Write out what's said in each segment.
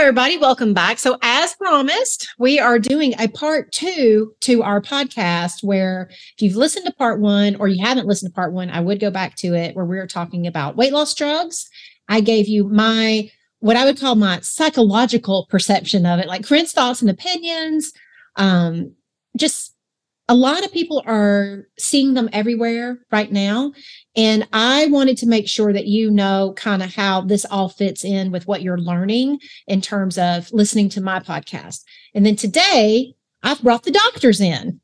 everybody. Welcome back. So, as promised, we are doing a part two to our podcast where if you've listened to part one or you haven't listened to part one, I would go back to it where we were talking about weight loss drugs. I gave you what I would call my psychological perception of it, like Corinne's thoughts and opinions. Just a lot of people are seeing them everywhere right now. And I wanted to make sure that you know kind of how this all fits in with what you're learning in terms of listening to my podcast. And then today, I've brought the doctors in.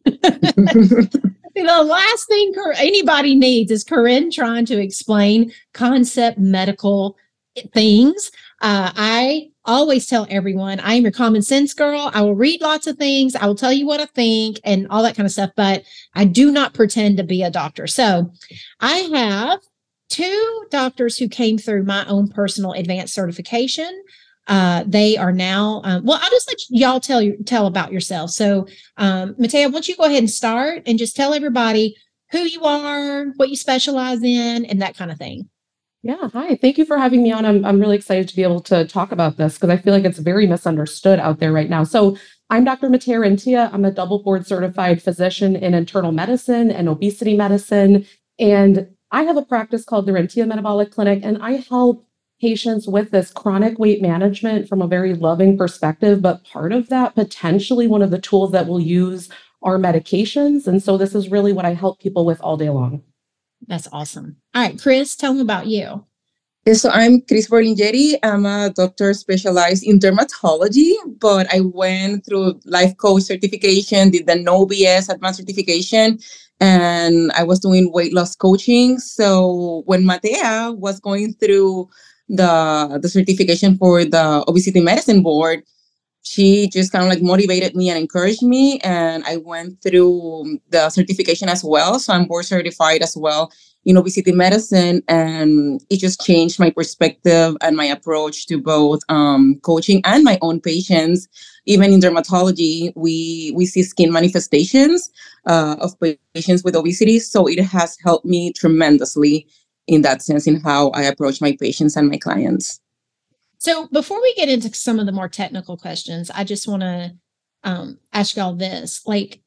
The last thing anybody needs is Corinne trying to explain concept medical things. I always tell everyone I am your common sense girl. I will read lots of things. I will tell you what I think and all that kind of stuff, but I do not pretend to be a doctor. So I have two doctors who came through my own personal advanced certification. They are now, I'll just let y'all tell about yourself. So, Matea, why don't you go ahead and start and just tell everybody who you are, what you specialize in, and that kind of thing. Yeah, hi. Thank you for having me on. I'm really excited to be able to talk about this because I feel like it's very misunderstood out there right now. So I'm Dr. Matea Rentia. I'm a double board certified physician in internal medicine and obesity medicine. And I have a practice called the Rentia Metabolic Clinic, and I help patients with this chronic weight management from a very loving perspective. But part of that, potentially one of the tools that we'll use are medications. And so this is really what I help people with all day long. That's awesome. All right, Chris, tell them about you. So I'm Chris Borlingeri. I'm a doctor specialized in dermatology, but I went through life coach certification, did the NOBS advanced certification, and I was doing weight loss coaching. So when Matea was going through the certification for the obesity medicine board, she just kind of like motivated me and encouraged me. And I went through the certification as well. So I'm board certified as well in obesity medicine. And it just changed my perspective and my approach to both coaching and my own patients. Even in dermatology, we see skin manifestations of patients with obesity. So it has helped me tremendously in that sense in how I approach my patients and my clients. So before we get into some of the more technical questions, I just want to ask y'all this,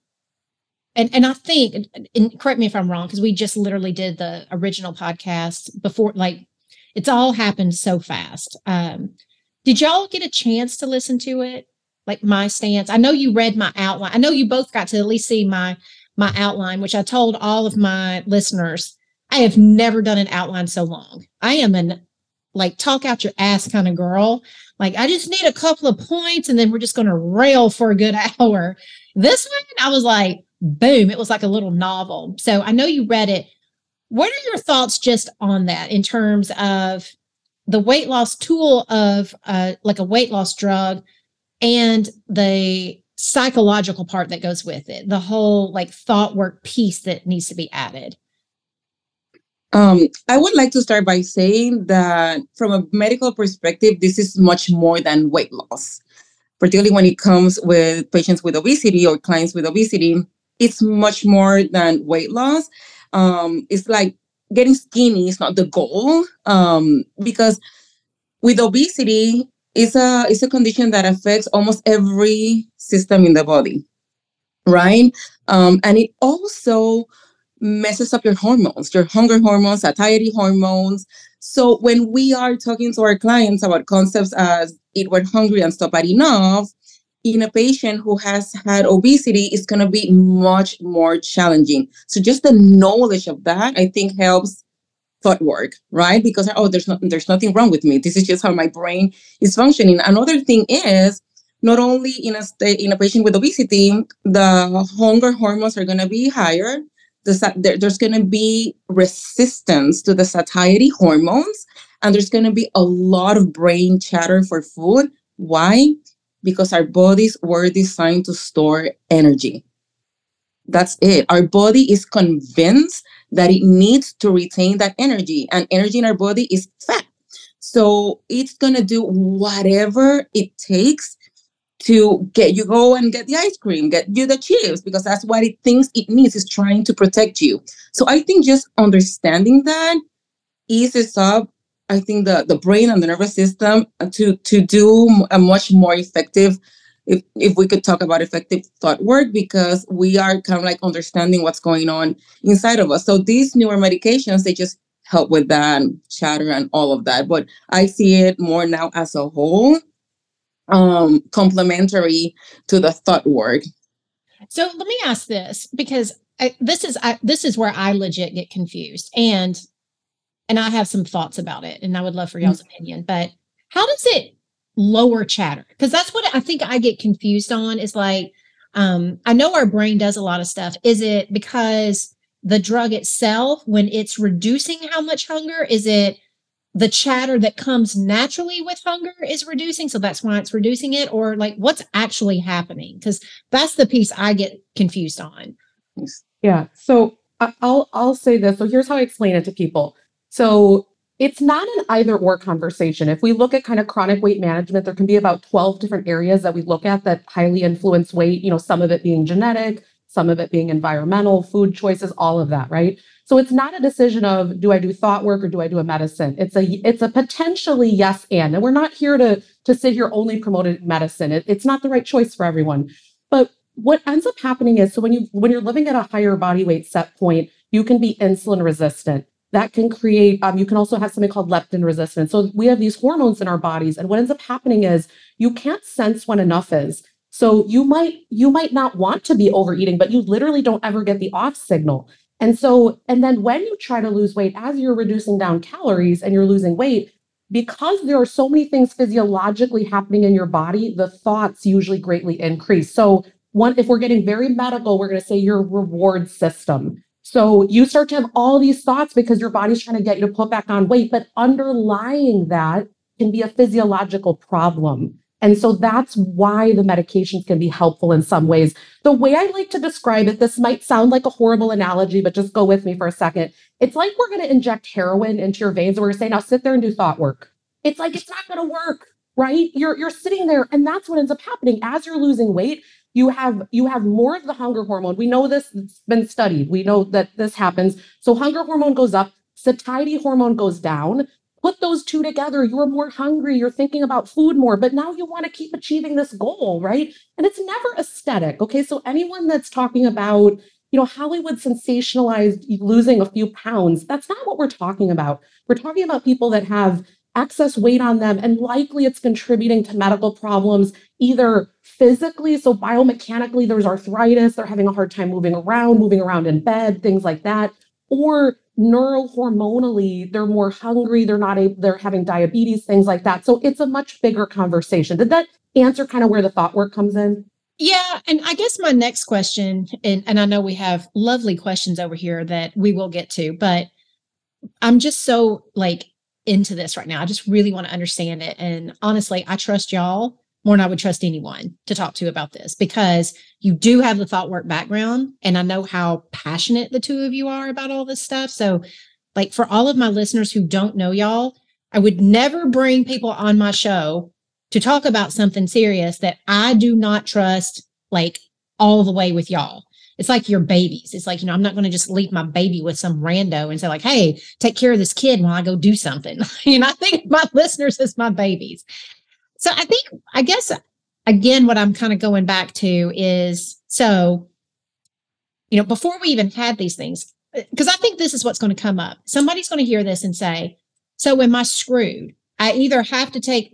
and I think, and correct me if I'm wrong, because we just literally did the original podcast before, it's all happened so fast. Did y'all get a chance to listen to it? Like my stance? I know you read my outline. I know you both got to at least see my outline, which I told all of my listeners, I have never done an outline so long. I am talk out your ass kind of girl. I just need a couple of points and then we're just going to rail for a good hour. This one, I was like, boom, it was like a little novel. So I know you read it. What are your thoughts just on that in terms of the weight loss tool of a weight loss drug and the psychological part that goes with it, the whole thought work piece that needs to be added? I would like to start by saying that from a medical perspective, this is much more than weight loss, particularly when it comes with patients with obesity or clients with obesity. It's much more than weight loss. It's like getting skinny is not the goal, because with obesity, it's a condition that affects almost every system in the body, right? And it also messes up your hormones, your hunger hormones, satiety hormones. So when we are talking to our clients about concepts as eat when hungry and stop at enough, in a patient who has had obesity, it's going to be much more challenging. So just the knowledge of that, I think, helps thought work, right? Because, there's nothing wrong with me. This is just how my brain is functioning. Another thing is, not only in a patient with obesity, the hunger hormones are going to be higher. There's going to be resistance to the satiety hormones, and there's going to be a lot of brain chatter for food. Why? Because our bodies were designed to store energy. That's it. Our body is convinced that it needs to retain that energy, and energy in our body is fat. So it's going to do whatever it takes to get you go and get the ice cream, get you the chips, because that's what it thinks it needs, is trying to protect you. So I think just understanding that eases up I think the brain and the nervous system to do a much more effective, if we could talk about effective thought work, because we are kind of like understanding what's going on inside of us. So these newer medications, they just help with that chatter and all of that. But I see it more now as a whole, complementary to the thought work. So let me ask this, because this is where I legit get confused, and I have some thoughts about it, and I would love for y'all's opinion. But how does it lower chatter? Because that's what I think I get confused on. Is like, I know our brain does a lot of stuff. Is it because the drug itself, when it's reducing how much hunger, is it the chatter that comes naturally with hunger is reducing, so that's why it's reducing it? Or like, what's actually happening? Because that's the piece I get confused on. Yeah. So I'll say this. So here's how I explain it to people. So it's not an either or conversation. If we look at kind of chronic weight management, there can be about 12 different areas that we look at that highly influence weight, some of it being genetic, some of it being environmental, food choices, all of that, right? So it's not a decision of, do I do thought work or do I do a medicine? It's a potentially yes and we're not here to sit here only promoting medicine. It's not the right choice for everyone. But what ends up happening is, so when you're living at a higher body weight set point, you can be insulin resistant. That can create, you can also have something called leptin resistance. So we have these hormones in our bodies, and what ends up happening is you can't sense when enough is. So you might not want to be overeating, but you literally don't ever get the off signal. And then when you try to lose weight, as you're reducing down calories and you're losing weight, because there are so many things physiologically happening in your body, the thoughts usually greatly increase. So if we're getting very medical, we're going to say your reward system. So you start to have all these thoughts because your body's trying to get you to put back on weight, but underlying that can be a physiological problem. And so that's why the medications can be helpful in some ways. The way I like to describe it, this might sound like a horrible analogy, but just go with me for a second. It's like we're going to inject heroin into your veins and we're going to say, now sit there and do thought work. It's like, it's not going to work, right? You're sitting there, and that's what ends up happening. As you're losing weight, you have more of the hunger hormone. We know this, it's been studied. We know that this happens. So hunger hormone goes up, satiety hormone goes down. Put those two together, you're more hungry, you're thinking about food more, but now you want to keep achieving this goal, right? And it's never aesthetic. Okay. So anyone that's talking about, Hollywood sensationalized losing a few pounds, that's not what we're talking about. We're talking about people that have excess weight on them, and likely it's contributing to medical problems, either physically, so biomechanically, there's arthritis, they're having a hard time moving around in bed, things like that, or neurohormonally, they're more hungry, they're having diabetes, things like that. So it's a much bigger conversation. Did that answer kind of where the thought work comes in? Yeah. And I guess my next question, and I know we have lovely questions over here that we will get to, but I'm just so into this right now. I just really want to understand it. And honestly, I trust y'all more than I would trust anyone to talk to about this, because you do have the thought work background, and I know how passionate the two of you are about all this stuff. So for all of my listeners who don't know y'all, I would never bring people on my show to talk about something serious that I do not trust all the way with y'all. It's like your babies. It's like, I'm not going to just leave my baby with some rando and say hey, take care of this kid while I go do something. I think of my listeners as my babies. So I guess, again, what I'm kind of going back to is, so, before we even had these things, because I think this is what's going to come up. Somebody's going to hear this and say, so am I screwed? I either have to take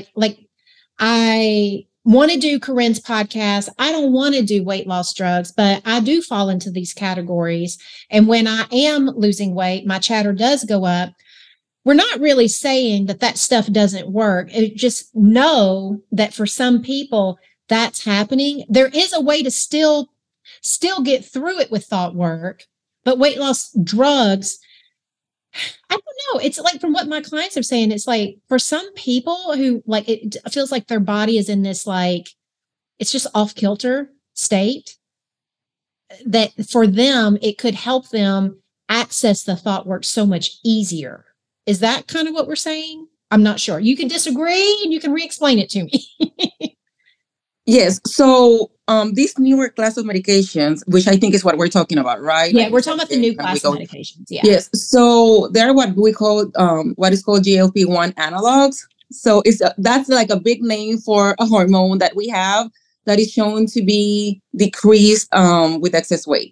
I want to do Corinne's podcast. I don't want to do weight loss drugs, but I do fall into these categories. And when I am losing weight, my chatter does go up. We're not really saying that stuff doesn't work. Just know that for some people that's happening. There is a way to still get through it with thought work, but weight loss drugs, I don't know. It's from what my clients are saying, it's for some people who it feels like their body is in this, it's just off kilter state, that for them, it could help them access the thought work so much easier. Is that kind of what we're saying? I'm not sure. You can disagree and you can re-explain it to me. Yes. So this newer class of medications, which I think is what we're talking about, right? Yeah, Like we're talking about the new and we class of go. medications. Yeah. Yes. So they're what we call what is called GLP-1 analogs. So that's like a big name for a hormone that we have that is shown to be decreased with excess weight.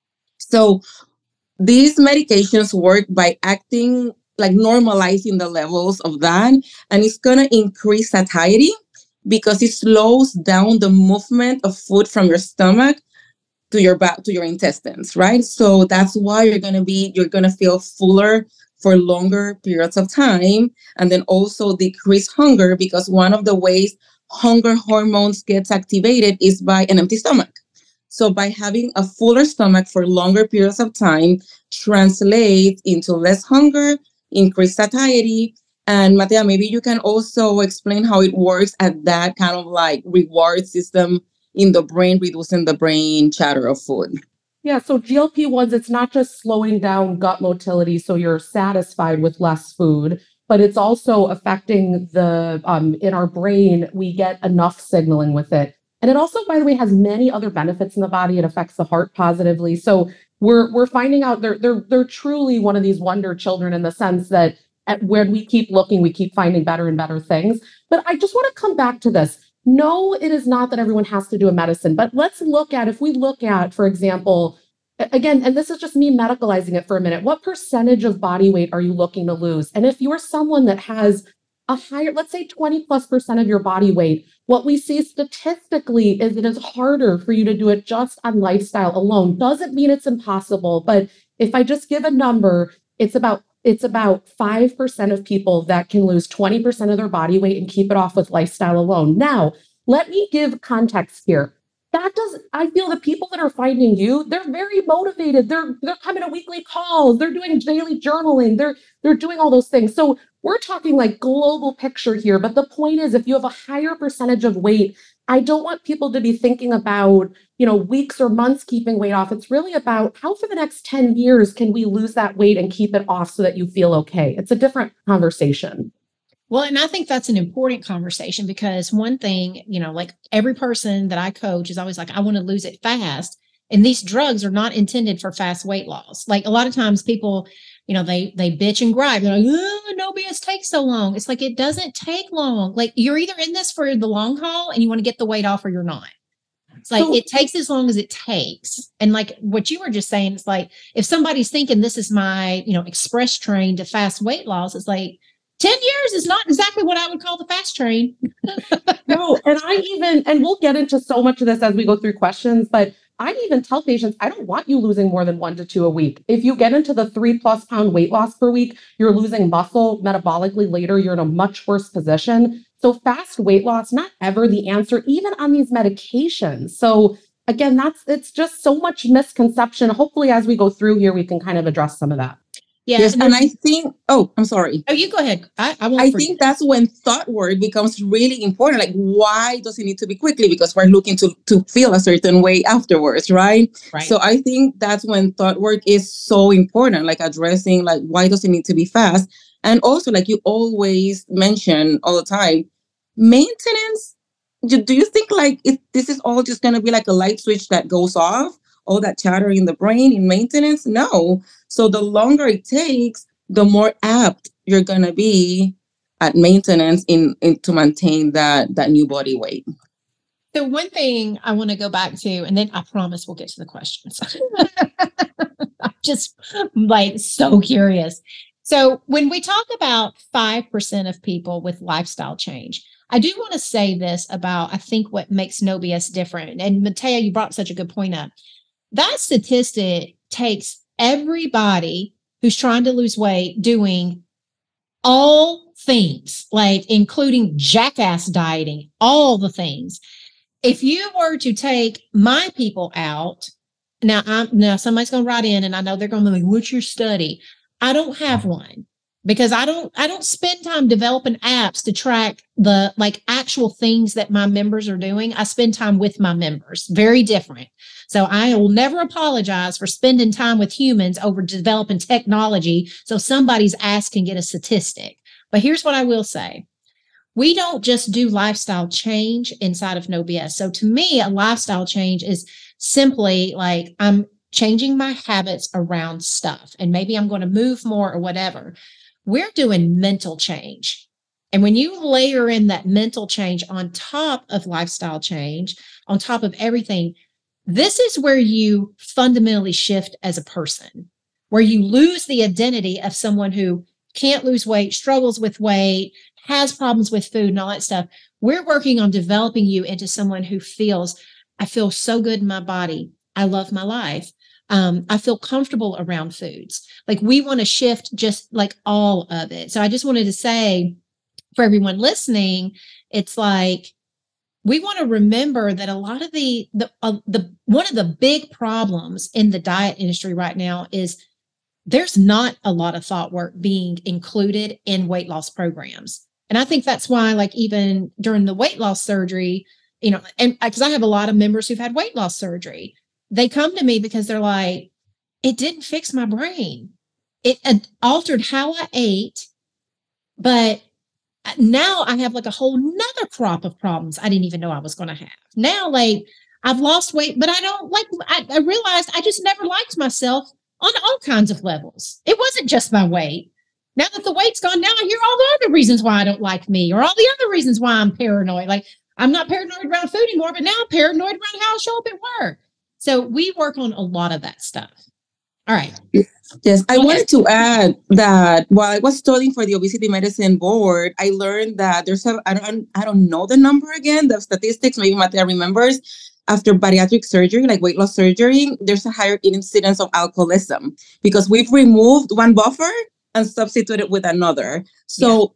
So these medications work by acting like normalizing the levels of that, and it's going to increase satiety because it slows down the movement of food from your stomach to your back to your intestines, right? So that's why you're going to feel fuller for longer periods of time, and then also decrease hunger because one of the ways hunger hormones gets activated is by an empty stomach. So by having a fuller stomach for longer periods of time translates into less hunger, increased satiety. And Matea, maybe you can also explain how it works at that kind of like reward system in the brain, reducing the brain chatter of food. Yeah, so GLP-1s, it's not just slowing down gut motility so you're satisfied with less food, but it's also affecting the in our brain, we get enough signaling with it. And it also, by the way, has many other benefits in the body. It affects the heart positively. So we're finding out they're truly one of these wonder children in the sense that when we keep looking, we keep finding better and better things. But I just want to come back to this. No, it is not that everyone has to do a medicine, but let's look at, if we look at, for example, again, and this is just me medicalizing it for a minute, what percentage of body weight are you looking to lose? And if you're someone that has a higher, let's say 20+% of your body weight, what we see statistically is it is harder for you to do it just on lifestyle alone. Doesn't mean it's impossible, but if I just give a number, it's about 5% of people that can lose 20% of their body weight and keep it off with lifestyle alone. Now, let me give context here. I feel the people that are finding you, they're very motivated. They're coming to weekly calls, they're doing daily journaling, they're doing all those things. So we're talking like global picture here. But the point is, if you have a higher percentage of weight, I don't want people to be thinking about, weeks or months keeping weight off. It's really about how for the next 10 years can we lose that weight and keep it off so that you feel okay. It's a different conversation. Well, and I think that's an important conversation because one thing, like every person that I coach is always like, I want to lose it fast. And these drugs are not intended for fast weight loss. Like a lot of times people, they bitch and gripe. They're like, oh, no BS takes so long. It's like, it doesn't take long. Like you're either in this for the long haul and you want to get the weight off or you're not. It's like, it takes as long as it takes. And like what you were just saying, it's like, if somebody's thinking this is my, express train to fast weight loss, it's like, 10 years is not exactly what I would call the fast train. No, and we'll get into so much of this as we go through questions, but I even tell patients, I don't want you losing more than 1 to 2 a week. If you get into the 3+ pound weight loss per week, you're losing muscle metabolically later, you're in a much worse position. So fast weight loss, not ever the answer, even on these medications. So again, it's just so much misconception. Hopefully, as we go through here, we can kind of address some of that. Yeah. Yes, and I think, I'm sorry. Oh, you go ahead. I think that's when thought work becomes really important. Like, why does it need to be quickly? Because we're looking to feel a certain way afterwards, right? Right. So I think that's when thought work is so important, like addressing, like, why does it need to be fast? And also, like you always mention all the time, maintenance. Do you think like this is all just going to be like a light switch that goes off? All that chatter in the brain in maintenance? No. So the longer it takes, the more apt you're going to be at maintenance in to maintain that new body weight. So one thing I want to go back to, and then I promise we'll get to the questions. I'm just like so curious. So when we talk about 5% of people with lifestyle change, I do want to say this about, I think what makes No BS different. And Matea, you brought such a good point up. That statistic takes everybody who's trying to lose weight doing all things, like including jackass dieting, all the things. If you were to take my people out, now somebody's going to write in and I know they're going to be like, what's your study? I don't have one because I don't spend time developing apps to track the like actual things that my members are doing. I spend time with my members. Very different. So I will never apologize for spending time with humans over developing technology so somebody's ass can get a statistic. But here's what I will say. we don't just do lifestyle change inside of No BS. So to me, a lifestyle change is simply like I'm changing my habits around stuff, and maybe I'm going to move more or whatever. We're doing mental change. And when you layer in that mental change on top of lifestyle change, on top of everything, this is where you fundamentally shift as a person, where you lose the identity of someone who can't lose weight, struggles with weight, has problems with food and all that stuff. We're working on developing you into someone who feels, I feel so good in my body. I love my life. I feel comfortable around foods. Like we want to shift just like all of it. So I just wanted to say for everyone listening, it's like, we want to remember that a lot of the one of the big problems in the diet industry right now is there's not a lot of thought work being included in weight loss programs. And I think that's why, like, even during the weight loss surgery, and because I have a lot of members who've had weight loss surgery, they come to me because they're like, it didn't fix my brain. It altered how I ate, but now I have like a whole nother crop of problems I didn't even know I was going to have. Now, like, I've lost weight, but I don't like, I realized I just never liked myself on all kinds of levels. It wasn't just my weight. Now that the weight's gone, now I hear all the other reasons why I don't like me, or all the other reasons why I'm paranoid. Like, I'm not paranoid around food anymore, but now I'm paranoid around how I show up at work. So we work on a lot of that stuff. All right. Yes, I wanted to add that while I was studying for the obesity medicine board, I learned that there's I don't know the number again, the statistics, maybe Matea remembers. After bariatric surgery, like weight loss surgery, there's a higher incidence of alcoholism because we've removed one buffer and substituted with another. So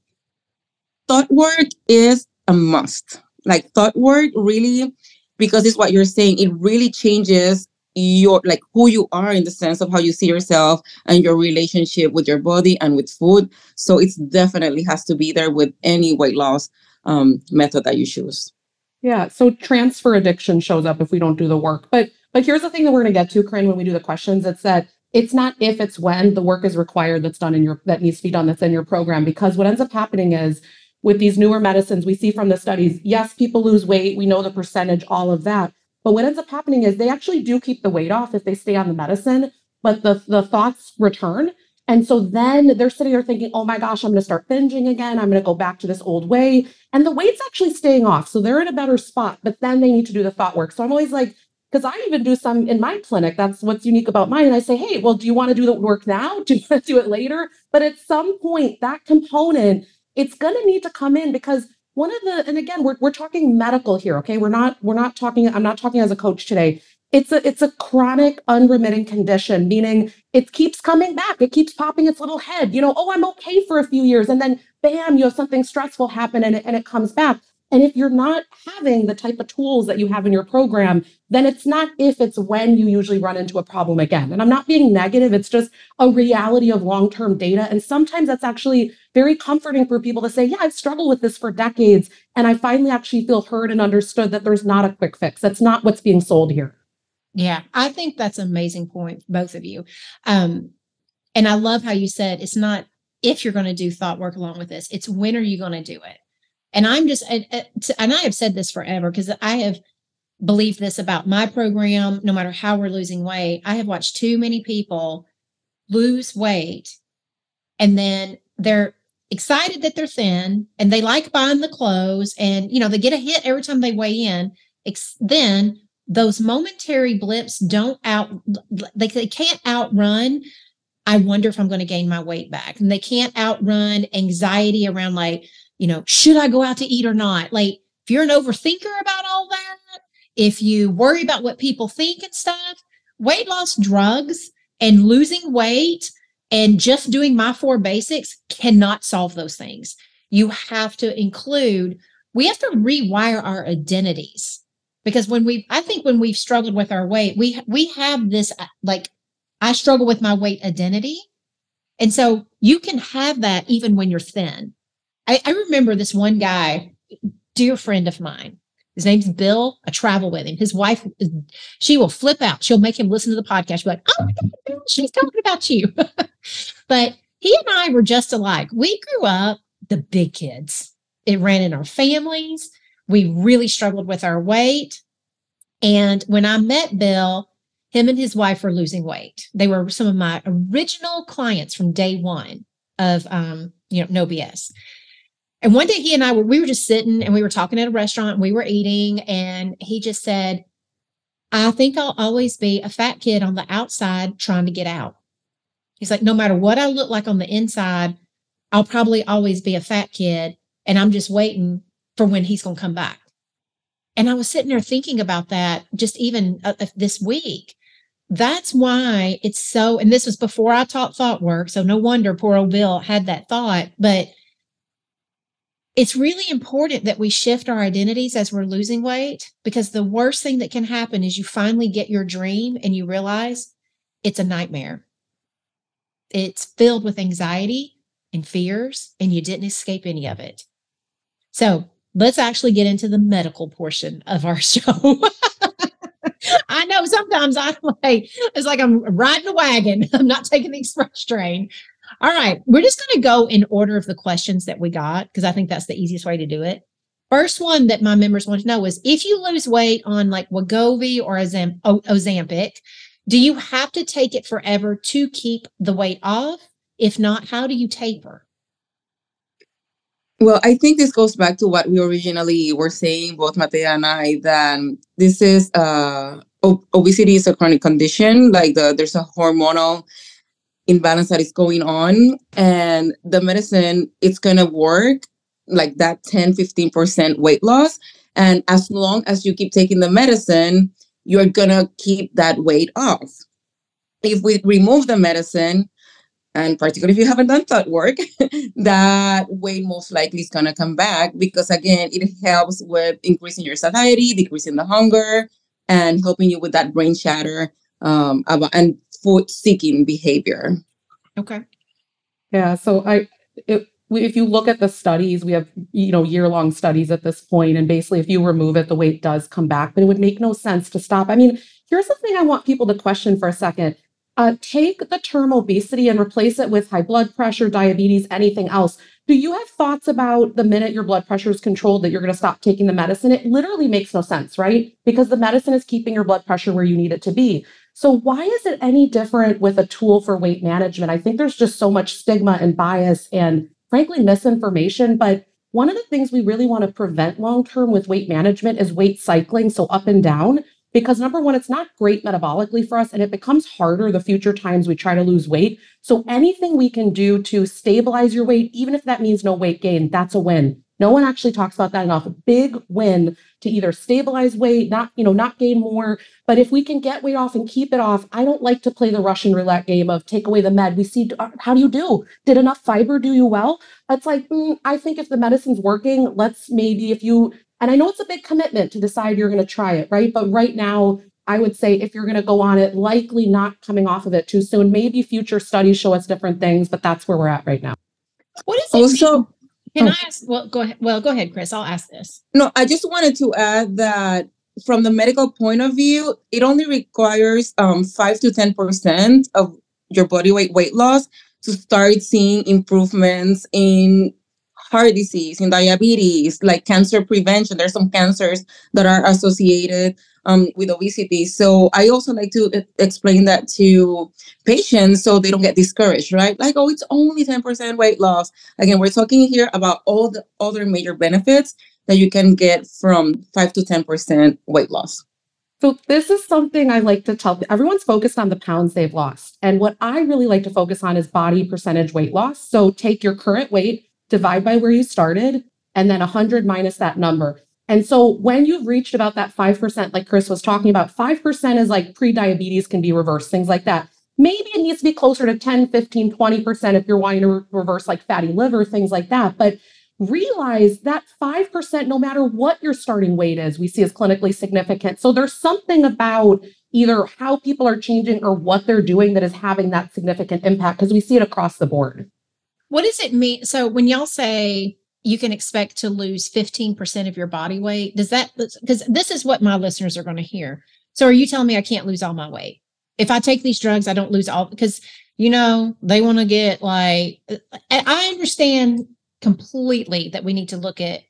thought work is a must. Like thought work really, because it's what you're saying, it really changes your, like, who you are in the sense of how you see yourself and your relationship with your body and with food. So it's definitely has to be there with any weight loss method that you choose. Yeah. So transfer addiction shows up if we don't do the work. But here's the thing that we're going to get to, Corinne, when we do the questions. It's that it's not if, it's when the work is required that's done in your, that needs to be done, that's in your program. Because what ends up happening is with these newer medicines, we see from the studies, yes, people lose weight. We know the percentage, all of that. But what ends up happening is they actually do keep the weight off if they stay on the medicine, but the thoughts return. And so then they're sitting there thinking, oh my gosh, I'm going to start binging again. I'm going to go back to this old way. And the weight's actually staying off. So they're in a better spot, but then they need to do the thought work. So I'm always like, because I even do some in my clinic. That's what's unique about mine. And I say, hey, well, do you want to do the work now? Do you want to do it later? But at some point, that component, it's going to need to come in because one of the, and again, we're talking medical here. Okay. We're not talking, I'm not talking as a coach today. It's a chronic unremitting condition, meaning it keeps coming back. It keeps popping its little head, oh, I'm okay for a few years. And then bam, something stressful happen and it comes back. And if you're not having the type of tools that you have in your program, then it's not if, it's when you usually run into a problem again. And I'm not being negative. It's just a reality of long-term data. And sometimes that's actually very comforting for people to say, yeah, I've struggled with this for decades. And I finally actually feel heard and understood that there's not a quick fix. That's not what's being sold here. Yeah, I think that's an amazing point, both of you. And I love how you said it's not if you're going to do thought work along with this, it's when are you going to do it? And I'm just, and I have said this forever because I have believed this about my program, no matter how we're losing weight. I have watched too many people lose weight and then they're excited that they're thin and they like buying the clothes and, they get a hit every time they weigh in. Then those momentary blips they can't outrun, I wonder if I'm going to gain my weight back. And they can't outrun anxiety around like, should I go out to eat or not? Like if you're an overthinker about all that, if you worry about what people think and stuff, weight loss drugs and losing weight and just doing my 4 basics cannot solve those things. You have to we have to rewire our identities. Because when we've struggled with our weight, we have this, like, I struggle with my weight identity. And so you can have that even when you're thin. I remember this one guy, dear friend of mine. His name's Bill. I travel with him. His wife, she will flip out. She'll make him listen to the podcast. She'll be like, oh my God, Bill, she's talking about you. But he and I were just alike. We grew up the big kids. It ran in our families. We really struggled with our weight. And when I met Bill, him and his wife were losing weight. They were some of my original clients from day one of, No BS. And one day he and we were just sitting and we were talking at a restaurant, and we were eating, and he just said, I think I'll always be a fat kid on the outside trying to get out. He's like, no matter what I look like on the inside, I'll probably always be a fat kid. And I'm just waiting for when he's going to come back. And I was sitting there thinking about that just even this week. That's why it's so, and this was before I taught thought work. So no wonder poor old Bill had that thought, but it's really important that we shift our identities as we're losing weight, because the worst thing that can happen is you finally get your dream and you realize it's a nightmare. It's filled with anxiety and fears, and you didn't escape any of it. So let's actually get into the medical portion of our show. I know sometimes it's like I'm riding a wagon. I'm not taking the express train. All right. We're just going to go in order of the questions that we got, because I think that's the easiest way to do it. First one that my members want to know is, if you lose weight on like Wegovy or Ozempic, do you have to take it forever to keep the weight off? If not, how do you taper? Well, I think this goes back to what we originally were saying, both Matea and I, that this is obesity is a chronic condition. Like there's a hormonal imbalance that is going on, and the medicine, it's going to work like that 10-15% weight loss. And as long as you keep taking the medicine, you're going to keep that weight off. If we remove the medicine, and particularly if you haven't done thought work, that weight most likely is going to come back, because again, it helps with increasing your satiety, decreasing the hunger, and helping you with that brain chatter and food seeking behavior. Okay. Yeah. So if you look at the studies, we have, year-long studies at this point, and basically if you remove it, the weight does come back, but it would make no sense to stop. I mean, here's the thing I want people to question for a second. Take the term obesity and replace it with high blood pressure, diabetes, anything else. Do you have thoughts about the minute your blood pressure is controlled that you're going to stop taking the medicine? It literally makes no sense, right? Because the medicine is keeping your blood pressure where you need it to be. So why is it any different with a tool for weight management? I think there's just so much stigma and bias and frankly misinformation. But one of the things we really want to prevent long-term with weight management is weight cycling, so up and down. Because number one, it's not great metabolically for us, and it becomes harder the future times we try to lose weight. So anything we can do to stabilize your weight, even if that means no weight gain, that's a win. No one actually talks about that enough. A big win to either stabilize weight, not gain more. But if we can get weight off and keep it off, I don't like to play the Russian roulette game of take away the med. We see, how do you do? Did enough fiber do you well? It's like, I think if the medicine's working, and I know it's a big commitment to decide you're going to try it, right? But right now, I would say if you're going to go on it, likely not coming off of it too soon. Maybe future studies show us different things, but that's where we're at right now. What is it also? Can I ask? Well, go ahead. Well, go ahead, Chris. I'll ask this. No, I just wanted to add that from the medical point of view, it only requires 5 to 10% of your body weight loss to start seeing improvements in heart disease, in diabetes, like cancer prevention. There's some cancers that are associated with obesity. So I also like to explain that to patients so they don't get discouraged, right? Like, oh, it's only 10% weight loss. Again, we're talking here about all the other major benefits that you can get from 5 to 10% weight loss. So this is something I like to tell everyone's focused on the pounds they've lost. And what I really like to focus on is body percentage weight loss. So take your current weight, divide by where you started, and then 100 minus that number. And so when you've reached about that 5%, like Chris was talking about, 5% is like pre-diabetes can be reversed, things like that. Maybe it needs to be closer to 10, 15, 20% if you're wanting to reverse like fatty liver, things like that. But realize that 5%, no matter what your starting weight is, we see as clinically significant. So there's something about either how people are changing or what they're doing that is having that significant impact, because we see it across the board. What does it mean? So when y'all say you can expect to lose 15% of your body weight, because this is what my listeners are going to hear. So are you telling me I can't lose all my weight? If I take these drugs, I don't lose all, because, they want to get like, I understand completely that we need to look at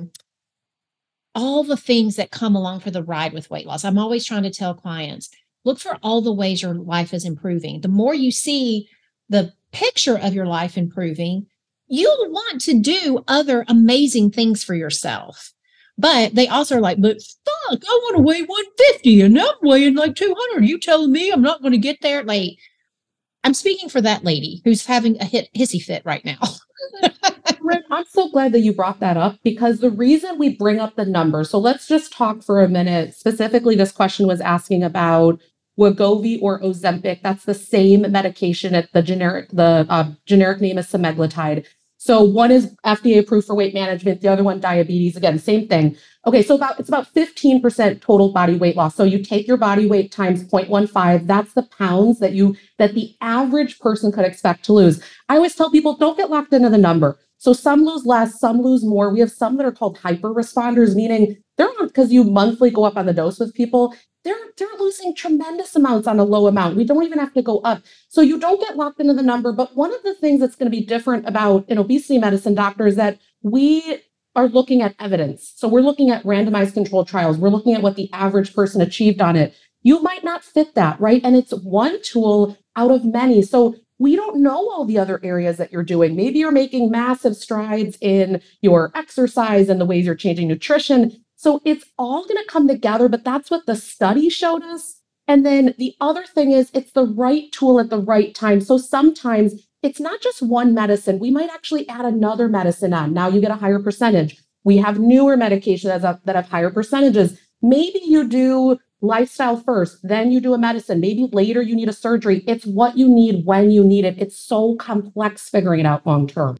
all the things that come along for the ride with weight loss. I'm always trying to tell clients, look for all the ways your life is improving. The more you see the picture of your life improving, you'll want to do other amazing things for yourself. But they also are like, but fuck, I want to weigh 150 and I'm weighing like 200. You telling me I'm not going to get there? Like, I'm speaking for that lady who's having a hissy fit right now. Rick, I'm so glad that you brought that up because the reason we bring up the number, so let's just talk for a minute. Specifically, this question was asking about Wegovy or Ozempic. That's the same medication at the generic name is semaglutide. So one is FDA approved for weight management, the other one diabetes. Again, same thing. Okay, so it's about 15% total body weight loss. So you take your body weight times 0.15, that's the pounds that the average person could expect to lose. I always tell people, don't get locked into the number. So some lose less, some lose more. We have some that are called hyper responders, meaning they're not because you monthly go up on the dose with people. They're losing tremendous amounts on a low amount. We don't even have to go up. So you don't get locked into the number. But one of the things that's going to be different about an obesity medicine doctor is that we are looking at evidence. So we're looking at randomized controlled trials. We're looking at what the average person achieved on it. You might not fit that, right? And it's one tool out of many. So we don't know all the other areas that you're doing. Maybe you're making massive strides in your exercise and the ways you're changing nutrition. So it's all going to come together, but that's what the study showed us. And then the other thing is it's the right tool at the right time. So sometimes it's not just one medicine. We might actually add another medicine on. Now you get a higher percentage. We have newer medications that have higher percentages. Maybe you do lifestyle first, then you do a medicine. Maybe later you need a surgery. It's what you need when you need it. It's so complex figuring it out long term.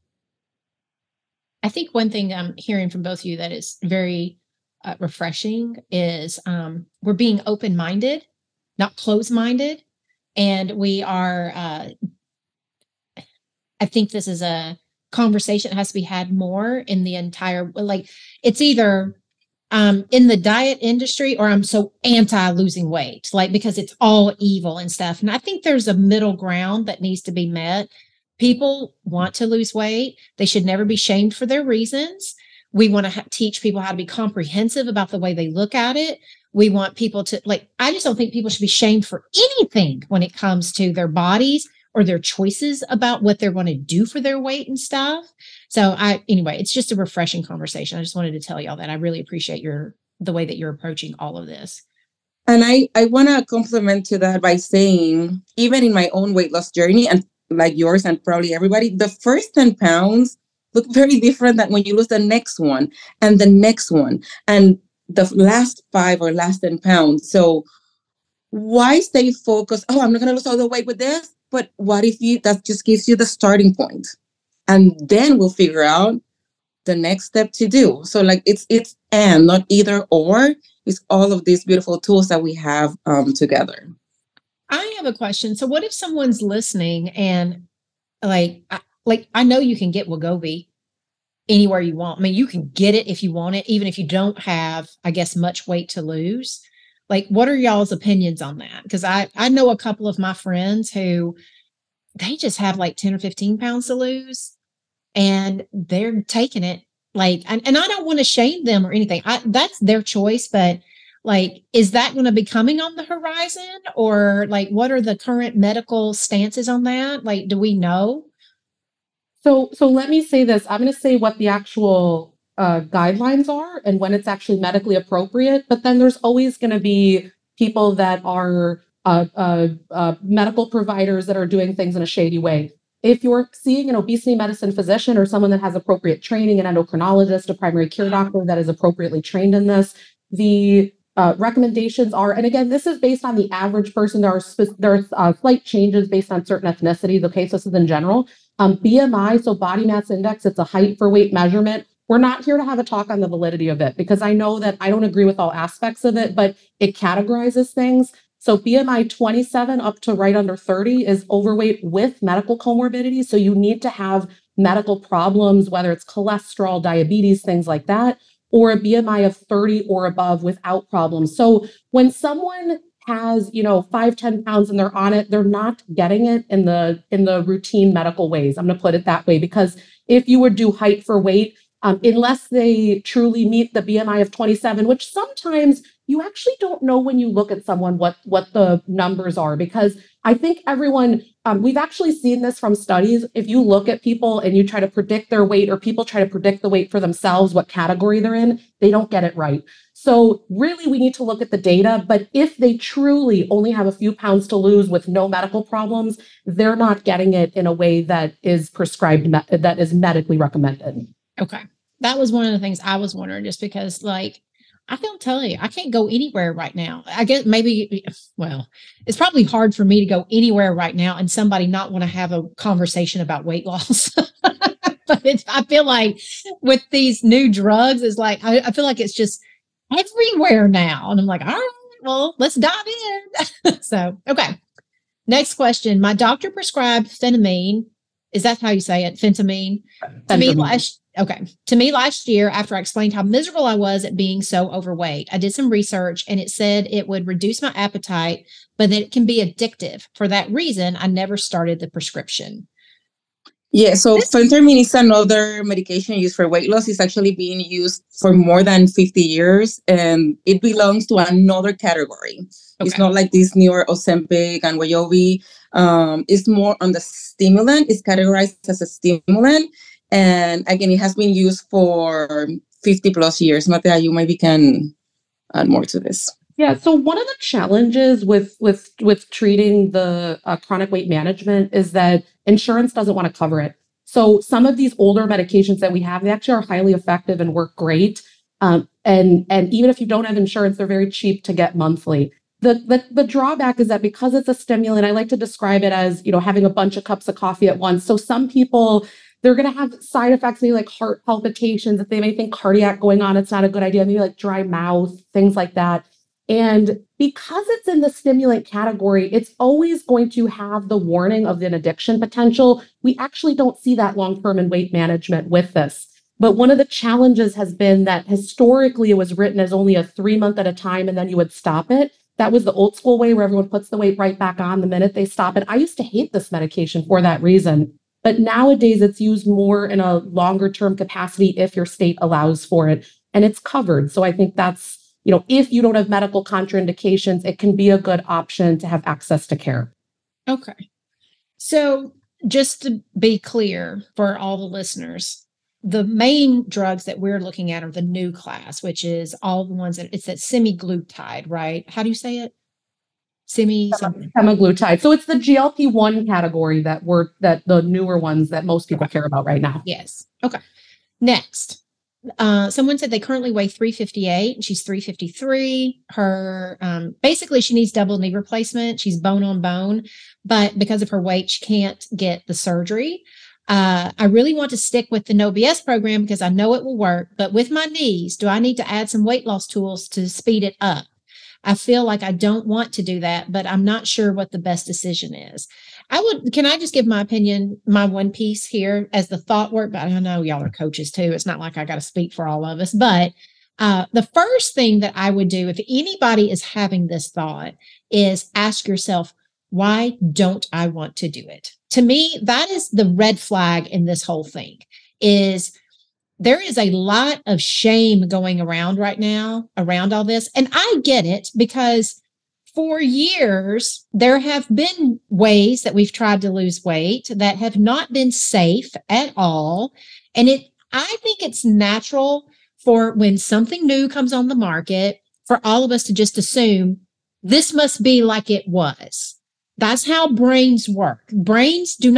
I think one thing I'm hearing from both of you that is very refreshing is we're being open-minded, not closed-minded. And we are, I think this is a conversation that has to be had more in the entire, like, it's either in the diet industry or I'm so anti losing weight, like, because it's all evil and stuff. And I think there's a middle ground that needs to be met. People want to lose weight. They should never be shamed for their reasons. We want to teach people how to be comprehensive about the way they look at it. We want people to, like, I just don't think people should be shamed for anything when it comes to their bodies or their choices about what they're going to do for their weight and stuff. So anyway, it's just a refreshing conversation. I just wanted to tell y'all that I really appreciate the way that you're approaching all of this. And I want to compliment to that by saying, even in my own weight loss journey, and like yours and probably everybody, the first 10 pounds look very different than when you lose the next one and the next one and the last 5 or last 10 pounds. So why stay focused? Oh, I'm not going to lose all the weight with this. But what if that just gives you the starting point? And then we'll figure out the next step to do. So like it's and not either or. It's all of these beautiful tools that we have together. I have a question. So what if someone's listening and I know you can get Wegovy anywhere you want. I mean, you can get it if you want it, even if you don't have, I guess, much weight to lose. Like, what are y'all's opinions on that? Because I know a couple of my friends who they just have like 10 or 15 pounds to lose and they're taking it. Like, and I don't want to shame them or anything. That's their choice, but like, is that going to be coming on the horizon, or like, what are the current medical stances on that? Like, do we know? So let me say this. I'm going to say what the actual guidelines are and when it's actually medically appropriate. But then there's always going to be people that are medical providers that are doing things in a shady way. If you're seeing an obesity medicine physician or someone that has appropriate training, an endocrinologist, a primary care doctor that is appropriately trained in this, the recommendations are, and again, this is based on the average person. There are slight changes based on certain ethnicities. Okay, so this is in general. BMI, so body mass index, it's a height for weight measurement. We're not here to have a talk on the validity of it because I know that I don't agree with all aspects of it, but it categorizes things. So BMI 27 up to right under 30 is overweight with medical comorbidities. So you need to have medical problems, whether it's cholesterol, diabetes, things like that, or a BMI of 30 or above without problems. So when someone has, 5-10 pounds and they're on it, they're not getting it in the routine medical ways. I'm going to put it that way because if you would do height for weight, unless they truly meet the BMI of 27, which sometimes you actually don't know when you look at someone what the numbers are, because I think everyone, we've actually seen this from studies. If you look at people and you try to predict their weight, or people try to predict the weight for themselves, what category they're in, they don't get it right. So really, we need to look at the data. But if they truly only have a few pounds to lose with no medical problems, they're not getting it in a way that is prescribed, that is medically recommended. Okay. That was one of the things I was wondering, just because, like, I can tell you, I can't go anywhere right now. I guess maybe, well, it's probably hard for me to go anywhere right now and somebody not want to have a conversation about weight loss. But I feel like with these new drugs, it's like, I feel like it's just everywhere now. And I'm like, all right, well, let's dive in. So, okay. Next question. My doctor prescribed phenamine. Is that how you say it? Phentamine? To me last year, after I explained how miserable I was at being so overweight, I did some research and it said it would reduce my appetite, but that it can be addictive. For that reason, I never started the prescription. Yeah, so phentermine is another medication used for weight loss. It's actually being used for more than 50 years, and it belongs to another category. Okay. It's not like this newer Ozempic and Wegovy. It's more on the stimulant. It's categorized as a stimulant. And again, it has been used for 50 plus years. Matea, you maybe can add more to this. Yeah. So one of the challenges with treating the chronic weight management is that insurance doesn't want to cover it. So some of these older medications that we have, they actually are highly effective and work great. And even if you don't have insurance, they're very cheap to get monthly. The drawback is that because it's a stimulant, I like to describe it as, having a bunch of cups of coffee at once. So some people, they're going to have side effects, maybe like heart palpitations. If they may think cardiac going on, it's not a good idea. Maybe like dry mouth, things like that. And because it's in the stimulant category, it's always going to have the warning of an addiction potential. We actually don't see that long-term in weight management with this. But one of the challenges has been that historically it was written as only a 3-month at a time, and then you would stop it. That was the old school way where everyone puts the weight right back on the minute they stop it. I used to hate this medication for that reason. But nowadays it's used more in a longer term capacity if your state allows for it, and it's covered. So I think that's, if you don't have medical contraindications, it can be a good option to have access to care. Okay. So just to be clear for all the listeners, the main drugs that we're looking at are the new class, which is all the ones that it's that semaglutide, right? How do you say it? Semaglutide. So it's the GLP-1 category that the newer ones that most people care about right now. Yes. Okay. Next. Someone said they currently weigh 358 and she's 353. Her, basically she needs double knee replacement. She's bone on bone, but because of her weight, she can't get the surgery. I really want to stick with the No BS program because I know it will work, but with my knees, do I need to add some weight loss tools to speed it up? I feel like I don't want to do that, but I'm not sure what the best decision is. Can I just give my opinion, my one piece here as the thought work? But I know y'all are coaches too. It's not like I got to speak for all of us, but the first thing that I would do if anybody is having this thought is ask yourself, why don't I want to do it? To me, that is the red flag in this whole thing. There is a lot of shame going around right now around all this. And I get it because for years, there have been ways that we've tried to lose weight that have not been safe at all. And I think it's natural for when something new comes on the market, for all of us to just assume this must be like it was. That's how brains work. Brains are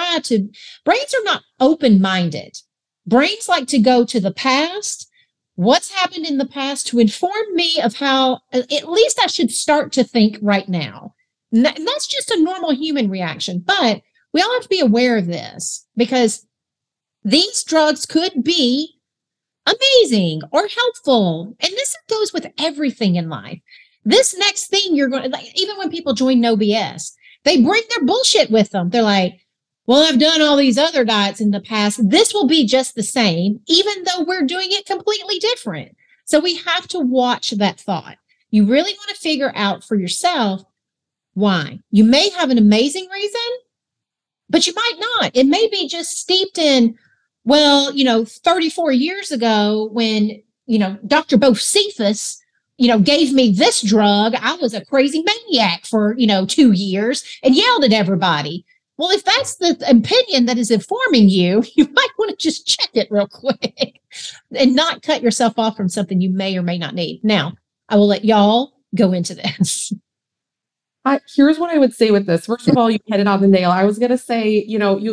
not open-minded. Brains like to go to the past, what's happened in the past to inform me of how at least I should start to think right now. And that's just a normal human reaction. But we all have to be aware of this because these drugs could be amazing or helpful. And this goes with everything in life. This next thing you're going to, like, even when people join No BS, they bring their bullshit with them. They're like, well, I've done all these other diets in the past. This will be just the same, even though we're doing it completely different. So we have to watch that thought. You really want to figure out for yourself why. You may have an amazing reason, but you might not. It may be just steeped in, well, 34 years ago when, Dr. Bocephus, gave me this drug, I was a crazy maniac for, 2 years and yelled at everybody. Well, if that's the opinion that is informing you, you might want to just check it real quick and not cut yourself off from something you may or may not need. Now, I will let y'all go into this. Here's what I would say with this. First of all, you hit it on the nail. I was gonna say,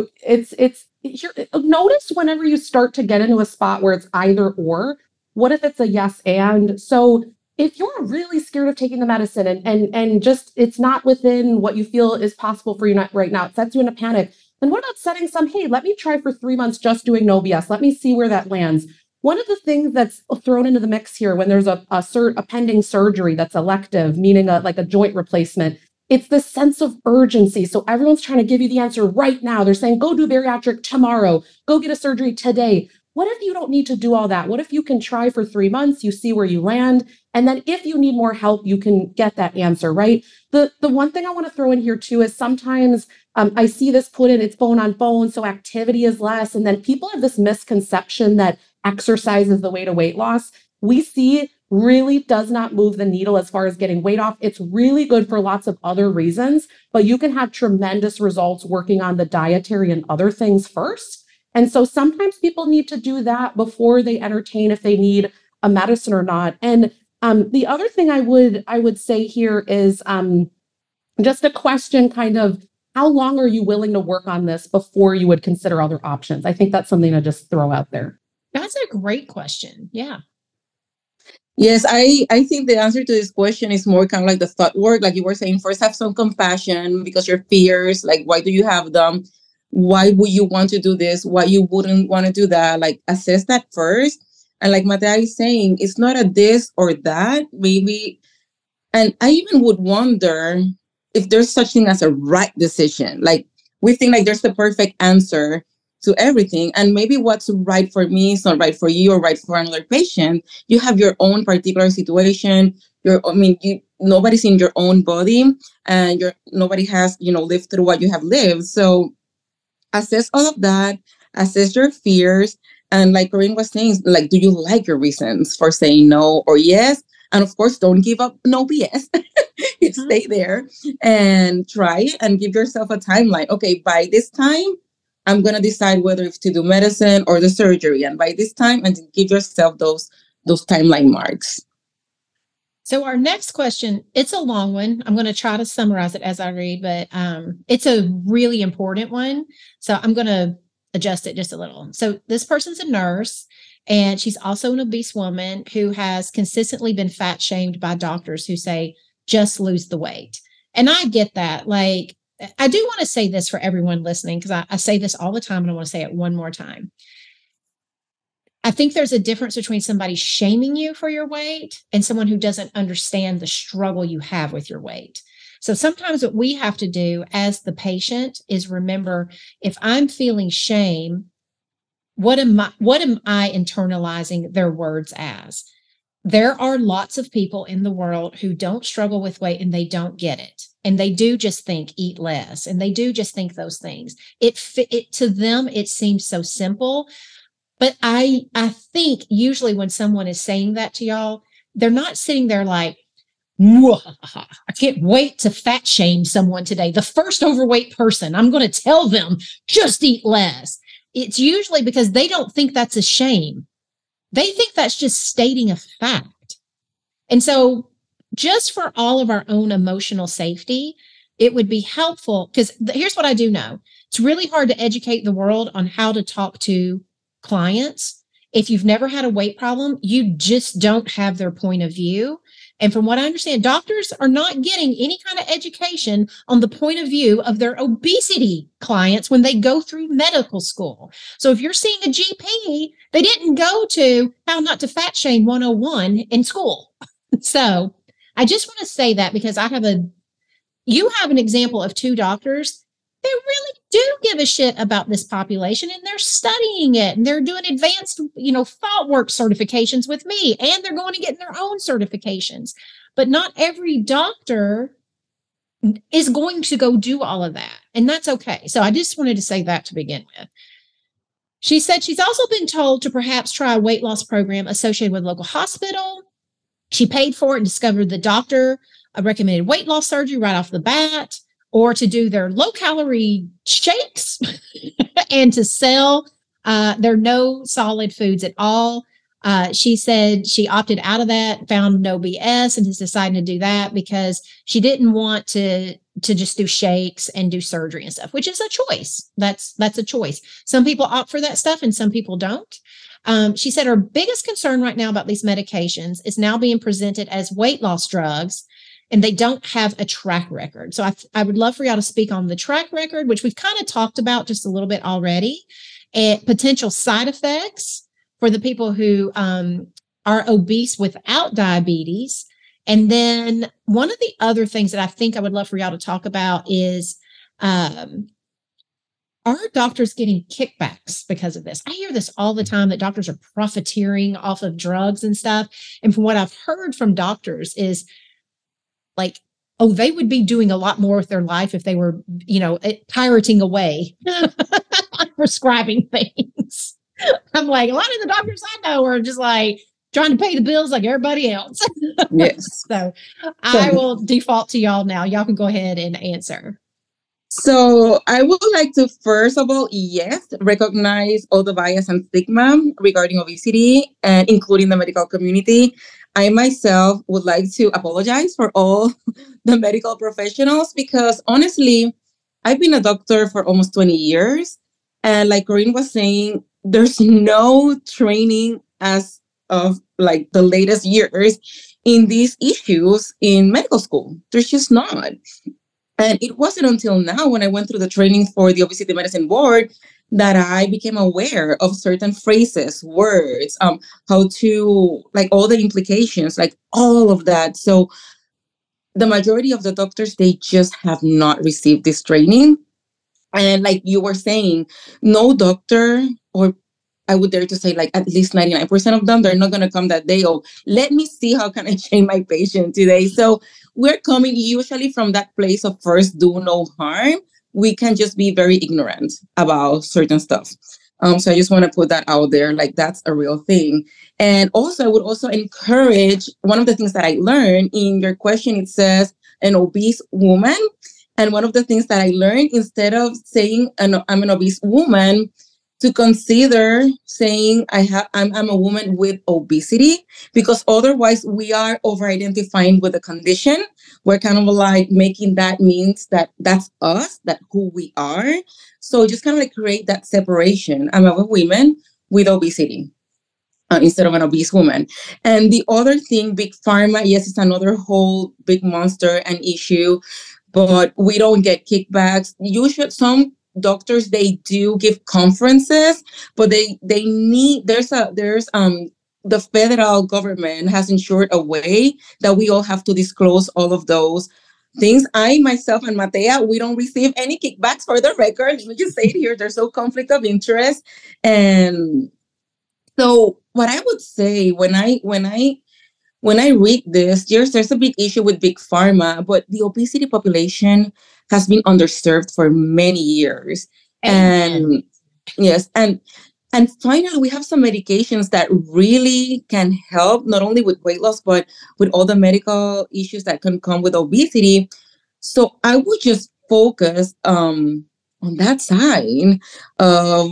notice whenever you start to get into a spot where it's either or. What if it's a yes and? So if you're really scared of taking the medicine and just it's not within what you feel is possible for you right now, it sets you in a panic. Then what about setting some? Hey, let me try for 3 months just doing no BS. Let me see where that lands. One of the things that's thrown into the mix here when there's a pending surgery that's elective, meaning like a joint replacement, it's the sense of urgency. So everyone's trying to give you the answer right now. They're saying, go do bariatric tomorrow, go get a surgery today. What if you don't need to do all that? What if you can try for 3 months, you see where you land, and then if you need more help, you can get that answer, right? The one thing I want to throw in here too is sometimes I see this put in, it's bone on bone, so activity is less. And then people have this misconception that exercise is the way to weight loss. We see really does not move the needle as far as getting weight off. It's really good for lots of other reasons, but you can have tremendous results working on the dietary and other things first. And so sometimes people need to do that before they entertain if they need a medicine or not. And the other thing I would say here is just a question kind of, how long are you willing to work on this before you would consider other options? I think that's something to just throw out there. That's a great question. Yeah. Yes, I think the answer to this question is more kind of like the thought work. Like you were saying, first have some compassion because your fears, like why do you have them? Why would you want to do this? Why you wouldn't want to do that? Like assess that first. And like my dad is saying, it's not a this or that, maybe. And I even would wonder if there's such thing as a right decision. Like we think like there's the perfect answer to everything. And maybe what's right for me is not right for you or right for another patient. You have your own particular situation. Nobody's in your own body and nobody has, lived through what you have lived. So assess all of that, assess your fears. And like Corinne was saying, like, do you like your reasons for saying no or yes? And of course, don't give up no BS. Stay there and try and give yourself a timeline. Okay, by this time, I'm going to decide whether it's to do medicine or the surgery. And by this time, and give yourself those timeline marks. So our next question, it's a long one. I'm going to try to summarize it as I read, but it's a really important one. So I'm going to adjust it just a little. So this person's a nurse, and she's also an obese woman who has consistently been fat shamed by doctors who say, just lose the weight. And I get that. Like, I do want to say this for everyone listening, because I say this all the time, and I want to say it one more time. I think there's a difference between somebody shaming you for your weight and someone who doesn't understand the struggle you have with your weight. So sometimes what we have to do as the patient is remember, if I'm feeling shame, what am I internalizing their words as? There are lots of people in the world who don't struggle with weight and they don't get it. And they do just think eat less. And they do just think those things. It to them, it seems so simple. But I think usually when someone is saying that to y'all, they're not sitting there like, I can't wait to fat shame someone today. The first overweight person, I'm going to tell them, just eat less. It's usually because they don't think that's a shame. They think that's just stating a fact. And so just for all of our own emotional safety, it would be helpful, because here's what I do know. It's really hard to educate the world on how to talk to clients. If you've never had a weight problem, you just don't have their point of view. And from what I understand, doctors are not getting any kind of education on the point of view of their obesity clients when they go through medical school. So if you're seeing a GP, they didn't go to How Not to Fat Shame 101 in school. So I just want to say that, because you have an example of two doctors that really do give a shit about this population, and they're studying it, and they're doing advanced, thought work certifications with me, and they're going to get their own certifications. But not every doctor is going to go do all of that, and that's okay. So I just wanted to say that to begin with. She said she's also been told to perhaps try a weight loss program associated with a local hospital. She paid for it and discovered the doctor recommended weight loss surgery right off the bat, or to do their low calorie shakes and to sell their no solid foods at all. She said she opted out of that, found no BS, and is deciding to do that because she didn't want to just do shakes and do surgery and stuff, which is a choice. That's a choice. Some people opt for that stuff and some people don't. She said her biggest concern right now about these medications is now being presented as weight loss drugs, and they don't have a track record. So I would love for y'all to speak on the track record, which we've kind of talked about just a little bit already, and potential side effects for the people who are obese without diabetes. And then one of the other things that I think I would love for y'all to talk about is, are doctors getting kickbacks because of this? I hear this all the time, that doctors are profiteering off of drugs and stuff. And from what I've heard from doctors is like, oh, they would be doing a lot more with their life if they were, pirating away on prescribing things. I'm like, a lot of the doctors I know are just like trying to pay the bills like everybody else. Yes. So I will default to y'all now. Y'all can go ahead and answer. So I would like to, first of all, yes, recognize all the bias and stigma regarding obesity, and including the medical community. I myself would like to apologize for all the medical professionals, because honestly, I've been a doctor for almost 20 years. And like Corinne was saying, there's no training as of like the latest years in these issues in medical school. There's just not. And it wasn't until now, when I went through the training for the Obesity Medicine Board, that I became aware of certain phrases, words, how to, like, all the implications, like all of that. So the majority of the doctors, they just have not received this training. And like you were saying, no doctor, or I would dare to say like at least 99% of them, they're not going to come that day, oh, let me see how can I train my patient today. So we're coming usually from that place of first do no harm. We can just be very ignorant about certain stuff. So I just want to put that out there, like that's a real thing. And also, I would also encourage, one of the things that I learned in your question, it says an obese woman. And one of the things that I learned, instead of saying I'm an obese woman, to consider saying I'm a woman with obesity, because otherwise we are over-identifying with the condition. We're kind of like making that means that that's us, that who we are. So just kind of like create that separation. I'm a woman with obesity instead of an obese woman. And the other thing, big pharma, yes, it's another whole big monster and issue, but we don't get kickbacks. Some doctors, they do give conferences, but they need, there's the federal government has ensured a way that we all have to disclose all of those things. I myself and Matea, we don't receive any kickbacks, for the record. Let me just say it here, there's no conflict of interest. And so what I would say when I read this, there's a big issue with big pharma, but the obesity population has been underserved for many years. And yes, and finally, we have some medications that really can help, not only with weight loss, but with all the medical issues that can come with obesity. So I would just focus on that side of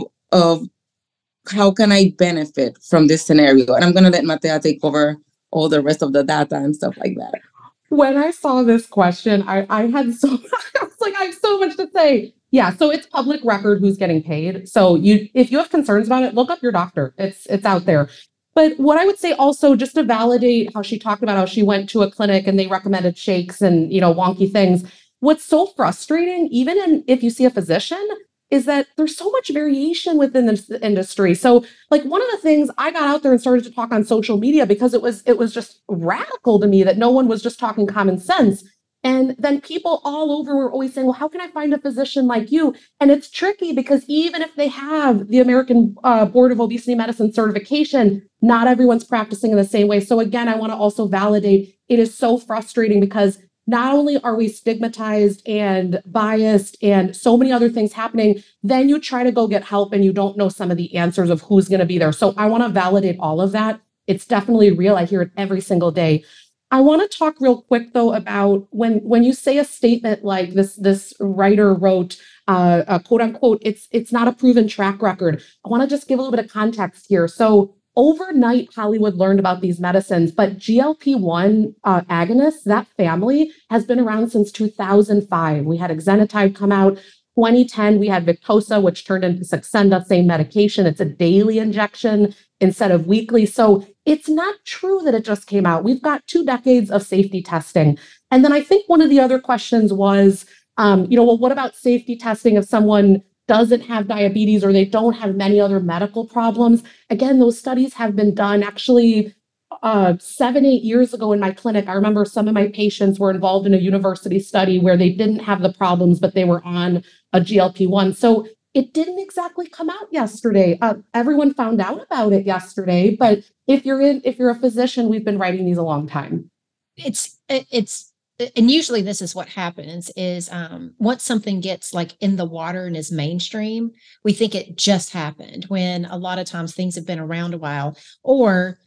how can I benefit from this scenario. And I'm going to let Matea take over all the rest of the data and stuff like that. When I saw this question, I had so I was like, I have so much to say. Yeah, so it's public record who's getting paid. So if you have concerns about it, look up your doctor. It's out there. But what I would say also, just to validate how she talked about how she went to a clinic and they recommended shakes and wonky things. What's so frustrating, even if you see a physician, is that there's so much variation within this industry. So like one of the things, I got out there and started to talk on social media because it was just radical to me that no one was just talking common sense. And then people all over were always saying, well, how can I find a physician like you? And it's tricky because even if they have the American Board of Obesity Medicine certification, not everyone's practicing in the same way. So again, I want to also validate, it is so frustrating because not only are we stigmatized and biased and so many other things happening, then you try to go get help and you don't know some of the answers of who's going to be there. So I want to validate all of that. It's definitely real. I hear it every single day. I want to talk real quick though about when you say a statement like this writer wrote, quote unquote, it's not a proven track record. I want to just give a little bit of context here. So overnight, Hollywood learned about these medicines, but GLP-1 agonists, that family has been around since 2005. We had exenatide come out. 2010, we had Victoza, which turned into Saxenda, same medication. It's a daily injection instead of weekly. So it's not true that it just came out. We've got 2 decades of safety testing. And then I think one of the other questions was, well, what about safety testing if someone doesn't have diabetes or they don't have many other medical problems? Again, those studies have been done actually 7-8 years ago in my clinic. I remember some of my patients were involved in a university study where they didn't have the problems, but they were on a GLP-1. So it didn't exactly come out yesterday. Everyone found out about it yesterday, but if you're a physician, we've been writing these a long time. It's and usually this is what happens is once something gets like in the water and is mainstream, we think it just happened, when a lot of times things have been around a while, or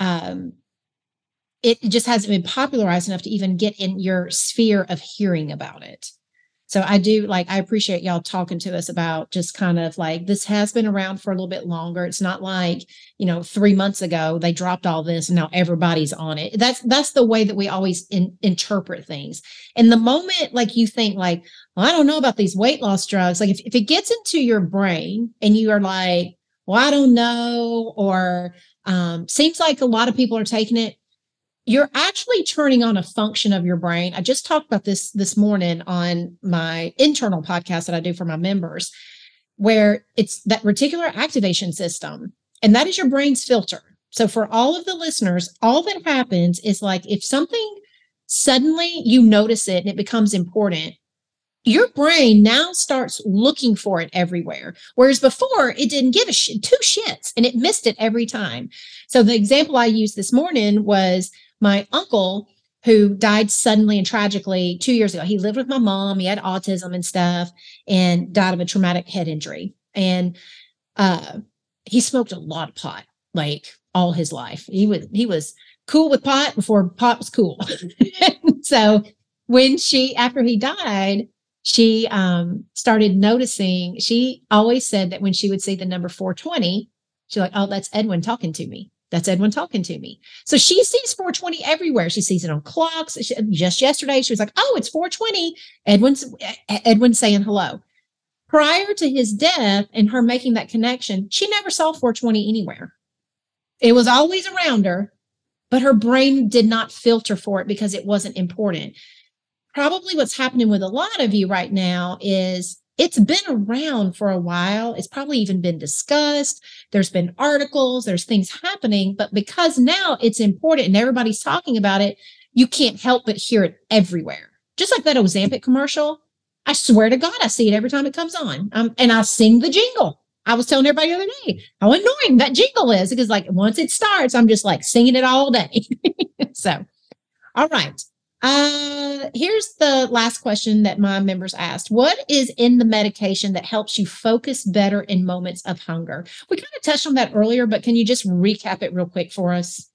it just hasn't been popularized enough to even get in your sphere of hearing about it. So I appreciate y'all talking to us about just kind of like, this has been around for a little bit longer. It's not like, 3 months ago, they dropped all this and now everybody's on it. That's the way that we always interpret things. And the moment like you think like, well, I don't know about these weight loss drugs. Like if it gets into your brain and you are like, well, I don't know, or seems like a lot of people are taking it, you're actually turning on a function of your brain. I just talked about this morning on my internal podcast that I do for my members, where it's that reticular activation system, and that is your brain's filter. So for all of the listeners, all that happens is like if something suddenly you notice it and it becomes important, your brain now starts looking for it everywhere. Whereas before it didn't give 2 shits and it missed it every time. So the example I used this morning was my uncle, who died suddenly and tragically 2 years ago. He lived with my mom. He had autism and stuff and died of a traumatic head injury. And he smoked a lot of pot, like all his life. He was cool with pot before pot was cool. So when after he died, she started noticing, she always said that when she would see the number 420, she's like, oh, that's Edwin talking to me. That's Edwin talking to me. So she sees 420 everywhere. She sees it on clocks. Just yesterday, she was like, oh, it's 420. Edwin's saying hello. Prior to his death and her making that connection, she never saw 420 anywhere. It was always around her, but her brain did not filter for it because it wasn't important. Probably what's happening with a lot of you right now is it's been around for a while. It's probably even been discussed. There's been articles, there's things happening, but because now it's important and everybody's talking about it, you can't help but hear it everywhere. Just like that Ozempic commercial. I swear to God, I see it every time it comes on. And I sing the jingle. I was telling everybody the other day how annoying that jingle is, because like once it starts, I'm just like singing it all day. So, all right. Here's the last question that my members asked. What is in the medication that helps you focus better in moments of hunger? We kind of touched on that earlier, but can you just recap it real quick for us?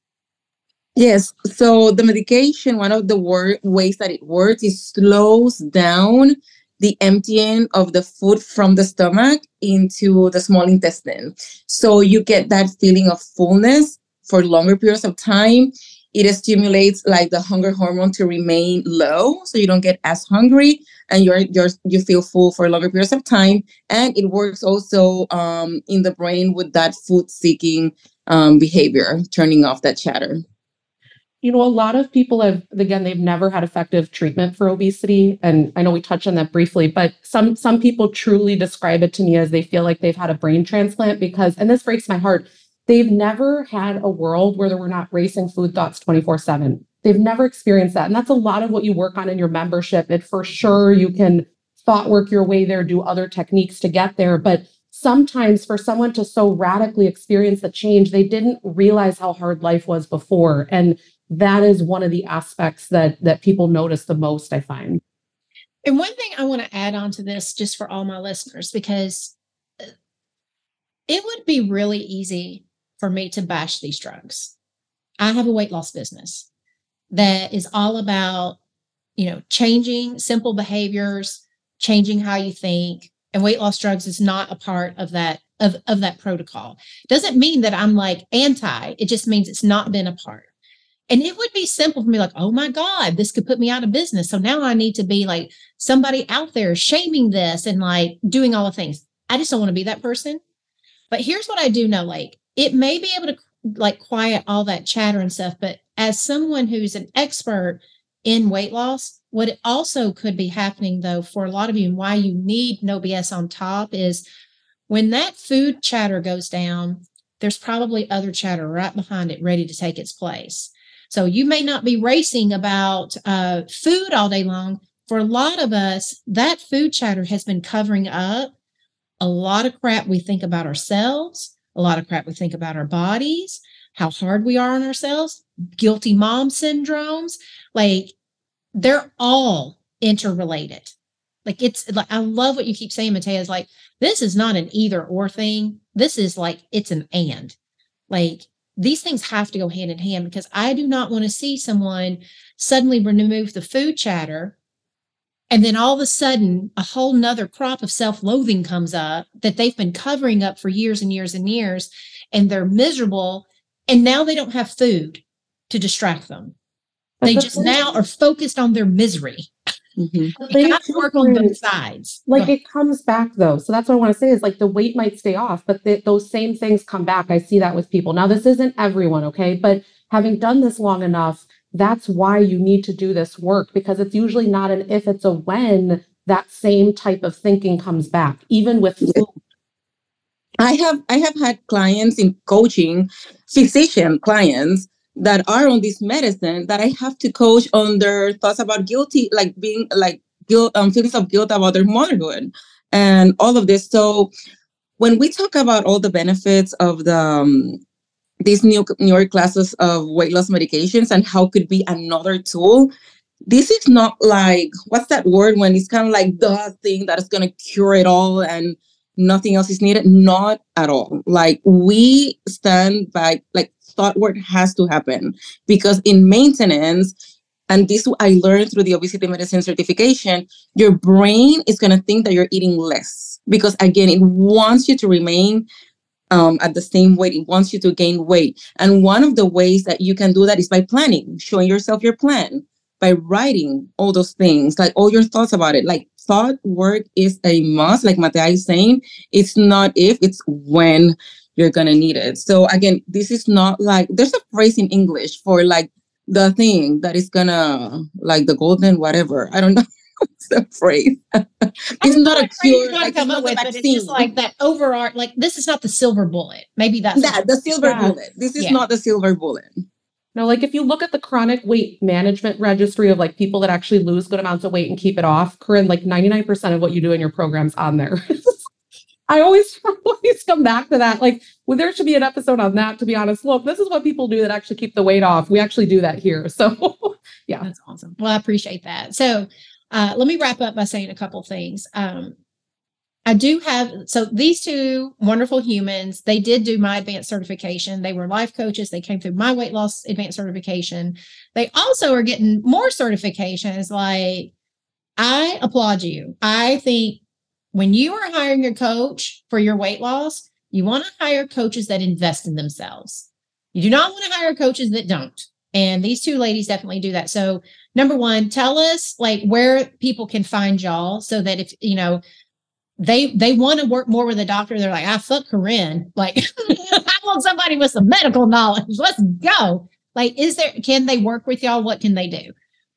Yes. So the medication, one of the ways that it works is slows down the emptying of the food from the stomach into the small intestine. So you get that feeling of fullness for longer periods of time. It stimulates like the hunger hormone to remain low, so you don't get as hungry, and you feel full for longer periods of time. And it works also in the brain with that food-seeking behavior, turning off that chatter. A lot of people they've never had effective treatment for obesity. And I know we touched on that briefly, but some people truly describe it to me as they feel like they've had a brain transplant because, and this breaks my heart, they've never had a world where there were not racing food thoughts 24/7. They've never experienced that. And that's a lot of what you work on in your membership. And for sure, you can thought work your way there, do other techniques to get there. But sometimes for someone to so radically experience the change, they didn't realize how hard life was before. And that is one of the aspects that people notice the most, I find. And one thing I want to add on to this, just for all my listeners, because it would be really easy for me to bash these drugs. I have a weight loss business that is all about, changing simple behaviors, changing how you think, and weight loss drugs is not a part of that of that protocol. Doesn't mean that I'm like anti. It just means it's not been a part. And it would be simple for me, like, oh my God, this could put me out of business. So now I need to be like somebody out there shaming this and like doing all the things. I just don't want to be that person. But here's what I do know, like it may be able to like quiet all that chatter and stuff. But as someone who's an expert in weight loss, what it also could be happening though, for a lot of you and why you need No BS on top is when that food chatter goes down, there's probably other chatter right behind it ready to take its place. So you may not be racing about food all day long. For a lot of us, that food chatter has been covering up a lot of crap we think about ourselves, a lot of crap we think about our bodies, how hard we are on ourselves, guilty mom syndromes. Like they're all interrelated. Like it's like, I love what you keep saying, Matea, is like, this is not an either or thing. This is like, it's an and. Like these things have to go hand in hand because I do not want to see someone suddenly remove the food chatter and then all of a sudden a whole nother crop of self-loathing comes up that they've been covering up for years and years and years, and they're miserable. And now they don't have food to distract them. They just now are focused on their misery. Mm-hmm. They have to work on both sides. Like it comes back though. So that's what I want to say is like the weight might stay off, but those same things come back. I see that with people. Now, this isn't everyone, okay? But having done this long enough, that's why you need to do this work because it's usually not an if, it's a when that same type of thinking comes back, even with food. I have had clients in coaching, physician clients that are on this medicine that I have to coach on their thoughts about guilty, like being like guilt, feelings of guilt about their motherhood and all of this. So when we talk about all the benefits of the these newer classes of weight loss medications and how could be another tool, this is not like, what's that word when it's kind of like the thing that is going to cure it all and nothing else is needed? Not at all. Like we stand by, like thought work has to happen because in maintenance, and this I learned through the obesity medicine certification, your brain is going to think that you're eating less because again, it wants you to remain at the same weight. It wants you to gain weight. And one of the ways that you can do that is by planning, showing yourself your plan, by writing all those things, like all your thoughts about it. Like thought work is a must. Like Matea is saying, it's not if, it's when you're going to need it. So again, this is not like, there's a phrase in English for like the thing that is going to, like the golden whatever. I don't know. It's the phrase. It's not a cure. Like, come up with, but it's just like that overarch. Like this is not the silver bullet. Maybe that's the silver bullet. This is not the silver bullet. No, like if you look at the chronic weight management registry of like people that actually lose good amounts of weight and keep it off, Corinne, like 99% of what you do in your program's on there. I always come back to that. Like, well, there should be an episode on that, to be honest. Look, this is what people do that actually keep the weight off. We actually do that here. So yeah. That's awesome. Well, I appreciate that. So let me wrap up by saying a couple things. I do have, so these two wonderful humans, they did do my advanced certification. They were life coaches. They came through my weight loss advanced certification. They also are getting more certifications. Like, I applaud you. I think when you are hiring a coach for your weight loss, you want to hire coaches that invest in themselves. You do not want to hire coaches that don't. And these two ladies definitely do that. So number one, tell us like where people can find y'all so that if, you know, they want to work more with a doctor. They're like, fuck Corinne. Like, I want somebody with some medical knowledge. Let's go. Like, can they work with y'all? What can they do?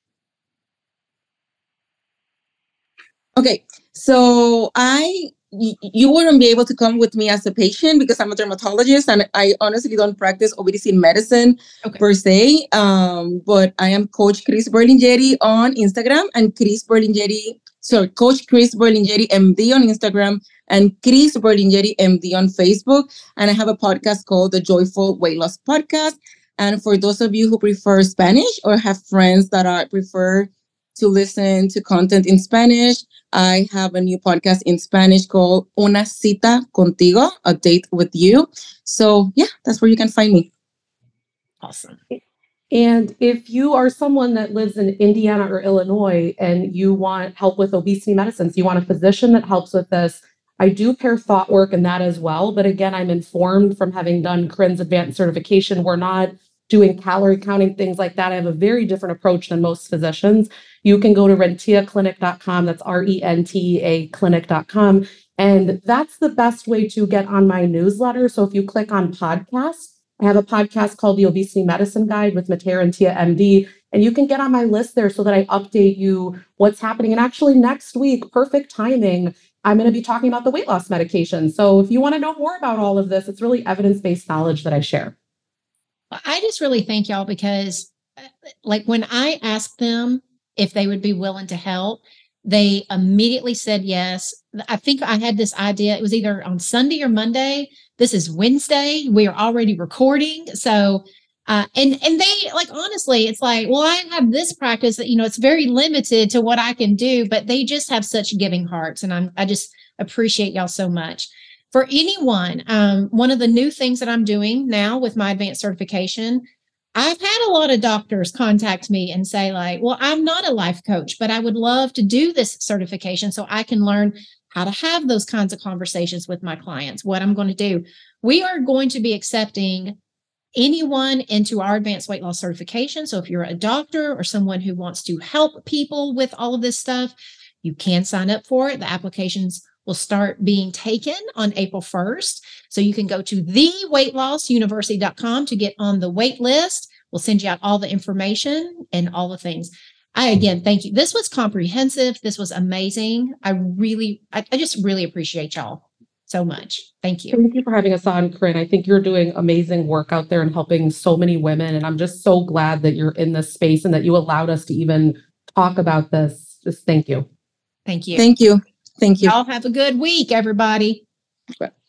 Okay. So you wouldn't be able to come with me as a patient because I'm a dermatologist and I honestly don't practice obesity medicine per se. But I am Coach Chris Berlingeri on Instagram and Chris Berlingeri So Coach Chris Berlingeri, MD on Instagram, and Chris Berlingeri, MD on Facebook. And I have a podcast called the Joyful Weight Loss Podcast. And for those of you who prefer Spanish or have friends that prefer to listen to content in Spanish, I have a new podcast in Spanish called Una Cita Contigo, a date with you. So yeah, that's where you can find me. Awesome. And if you are someone that lives in Indiana or Illinois and you want help with obesity medicines, you want a physician that helps with this, I do pair thought work in that as well. But again, I'm informed from having done Corinne's advanced certification. We're not doing calorie counting, things like that. I have a very different approach than most physicians. You can go to rentiaclinic.com. That's RENTEA clinic.com. And that's the best way to get on my newsletter. So if you click on podcasts, I have a podcast called the Obesity Medicine Guide with Matera and Tia MD, and you can get on my list there so that I update you what's happening. And actually next week, perfect timing, I'm going to be talking about the weight loss medication. So if you want to know more about all of this, it's really evidence-based knowledge that I share. I just really thank y'all because like when I asked them if they would be willing to help, they immediately said yes. I think I had this idea. It was either on Sunday or Monday. This is Wednesday. We are already recording. So, and they like, honestly, it's like, well, I have this practice that, it's very limited to what I can do, but they just have such giving hearts. And I just appreciate y'all so much. For anyone, one of the new things that I'm doing now with my advanced certification, I've had a lot of doctors contact me and say like, well, I'm not a life coach, but I would love to do this certification so I can learn how to have those kinds of conversations with my clients, what I'm going to do. We are going to be accepting anyone into our advanced weight loss certification. So if you're a doctor or someone who wants to help people with all of this stuff, you can sign up for it. The applications will start being taken on April 1st. So you can go to theweightlossuniversity.com to get on the wait list. We'll send you out all the information and all the things. Again, thank you. This was comprehensive. This was amazing. I just really appreciate y'all so much. Thank you. Thank you for having us on, Corinne. I think you're doing amazing work out there and helping so many women. And I'm just so glad that you're in this space and that you allowed us to even talk about this. Just thank you. Thank you. Thank you. Thank you. Y'all have a good week, everybody. Bye.